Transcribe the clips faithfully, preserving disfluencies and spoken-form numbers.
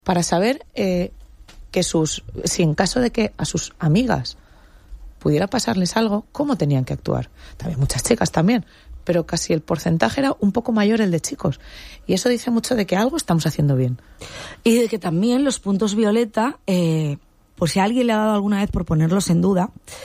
para saber eh, que sus, si en caso de que a sus amigas pudiera pasarles algo, cómo tenían que actuar. También muchas chicas también, pero casi el porcentaje era un poco mayor el de chicos. Y eso dice mucho de que algo estamos haciendo bien. Y de que también los puntos violeta, eh, por si a alguien le ha dado alguna vez por ponerlos en duda,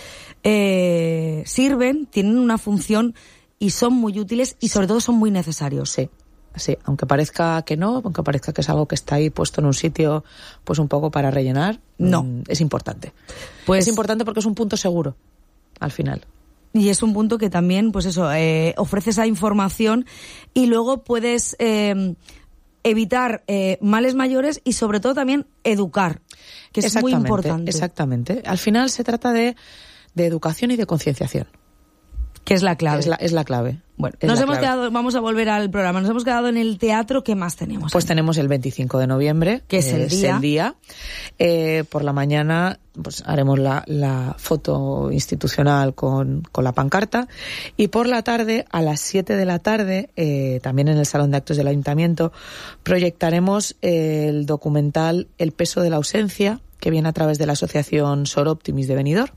eh, sirven, tienen una función y son muy útiles y sobre todo son muy necesarios. Sí. Sí, aunque parezca que no, aunque parezca que es algo que está ahí puesto en un sitio pues un poco para rellenar, no, mmm, es importante. Pues es importante porque es un punto seguro, al final. Y es un punto que también, pues eso, eh, ofrece esa información y luego puedes eh, evitar eh, males mayores y sobre todo también educar, que es muy importante. Exactamente. Al final se trata de, de educación y de concienciación. Que es la clave. Es la, es la clave. Bueno, nos hemos clave. quedado, vamos a volver al programa, nos hemos quedado en el teatro. ¿Qué más tenemos? Pues tenemos el veinticinco de noviembre, que es el eh, día. Es el día. Eh, por la mañana pues haremos la, la foto institucional con, con la pancarta y por la tarde, a las siete de la tarde, eh, también en el Salón de Actos del Ayuntamiento, proyectaremos eh, el documental El peso de la ausencia, que viene a través de la asociación Sor Optimis de Benidorm.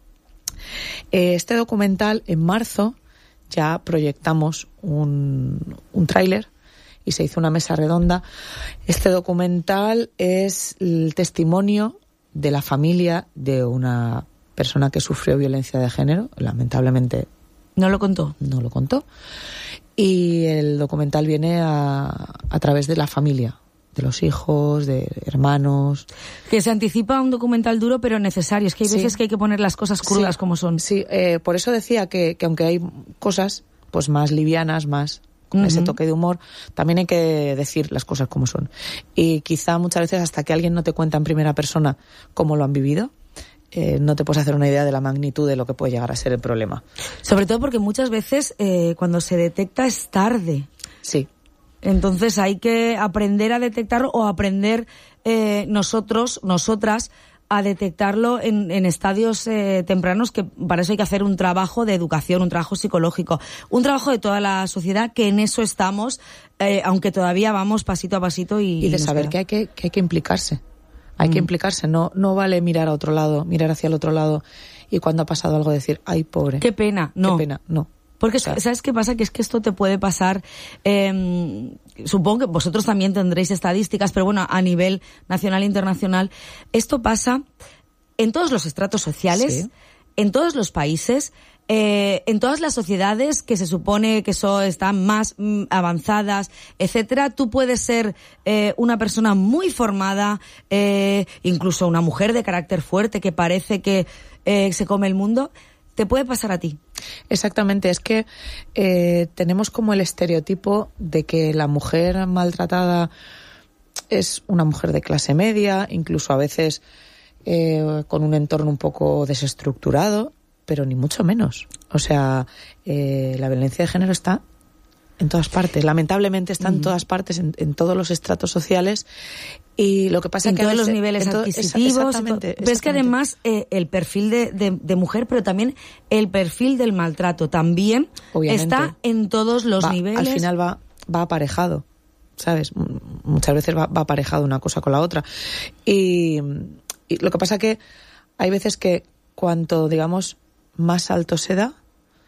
Este documental, en marzo, ya proyectamos un, un tráiler y se hizo una mesa redonda. Este documental es el testimonio de la familia de una persona que sufrió violencia de género. Lamentablemente no lo contó. No lo contó. Y el documental viene a, a través de la familia, de los hijos, de hermanos. Que se anticipa un documental duro pero necesario. Es que hay veces sí. que hay que poner las cosas crudas sí. como son. Sí, eh, por eso decía que, que aunque hay cosas pues más livianas, más con uh-huh. ese toque de humor, también hay que decir las cosas como son. Y quizá muchas veces hasta que alguien no te cuenta en primera persona cómo lo han vivido, eh, no te puedes hacer una idea de la magnitud de lo que puede llegar a ser el problema. Sobre todo porque muchas veces eh, cuando se detecta es tarde. Sí. Entonces hay que aprender a detectarlo o aprender eh, nosotros, nosotras, a detectarlo en, en estadios eh, tempranos, que para eso hay que hacer un trabajo de educación, un trabajo psicológico, un trabajo de toda la sociedad, que en eso estamos, eh, aunque todavía vamos pasito a pasito. Y, y de y saber que hay que, que hay que implicarse, hay mm. que implicarse, no, no vale mirar a otro lado, mirar hacia el otro lado y cuando ha pasado algo decir, ay, pobre. Qué pena, no. Qué pena, no. Porque, ¿sabes qué pasa? Que es que esto te puede pasar, eh, supongo que vosotros también tendréis estadísticas, pero bueno, a nivel nacional e internacional, esto pasa en todos los estratos sociales, sí. en todos los países, eh, en todas las sociedades que se supone que so, están más mm, avanzadas, etcétera. Tú puedes ser eh, una persona muy formada, eh, incluso una mujer de carácter fuerte que parece que eh, se come el mundo. Te puede pasar a ti. Exactamente, es que eh, tenemos como el estereotipo de que la mujer maltratada es una mujer de clase media, incluso a veces eh, con un entorno un poco desestructurado, pero ni mucho menos. O sea, eh, la violencia de género está en todas partes, lamentablemente está en uh-huh. todas partes, en, en todos los estratos sociales. Y lo que pasa es que en todos veces, los niveles todo, adquisitivos, exactamente, exactamente. Pero es que además eh, el perfil de, de, de mujer, pero también el perfil del maltrato también Obviamente, está en todos los va, niveles. Al final va, va aparejado, ¿sabes? Muchas veces va, va aparejado una cosa con la otra. Y, y lo que pasa es que hay veces que cuanto, digamos, más alto se da,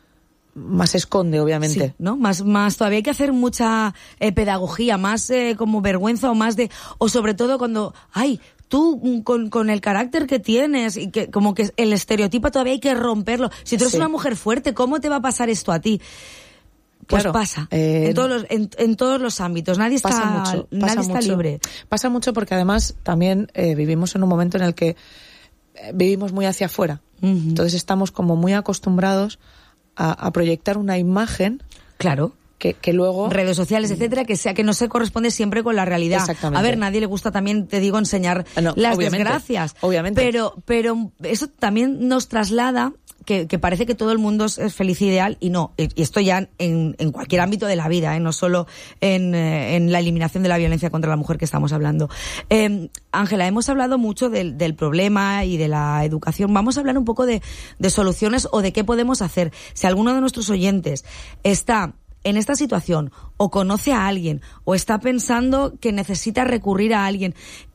más se esconde, obviamente. Sí, ¿no? Más, más, todavía hay que hacer mucha eh, pedagogía, más eh, como vergüenza o más de, o sobre todo cuando, ay, tú con, con el carácter que tienes y que como que el estereotipo todavía hay que romperlo. Si tú eres sí. una mujer fuerte, ¿cómo te va a pasar esto a ti? Pues claro, pasa, eh, en todos los, en, en todos los ámbitos, nadie está, mucho, nadie está mucho. libre. Pasa mucho porque además también eh, vivimos en un momento en el que vivimos muy hacia afuera. Uh-huh. Entonces estamos como muy acostumbrados A, a proyectar una imagen, claro, que, que luego redes sociales, etcétera, que sea que no se corresponde siempre con la realidad. Exactamente. A ver, nadie le gusta también, te digo, enseñar no, las obviamente, desgracias, obviamente. Pero, pero eso también nos traslada que, que parece que todo el mundo es, es feliz y ideal y no. Y esto ya en, en cualquier ámbito de la vida, ¿eh? No solo en, en la eliminación de la violencia contra la mujer que estamos hablando. Eh, Ángela, hemos hablado mucho del, del problema y de la educación. Vamos a hablar un poco de, de soluciones o de qué podemos hacer. Si alguno de nuestros oyentes está en esta situación o conoce a alguien o está pensando que necesita recurrir a alguien,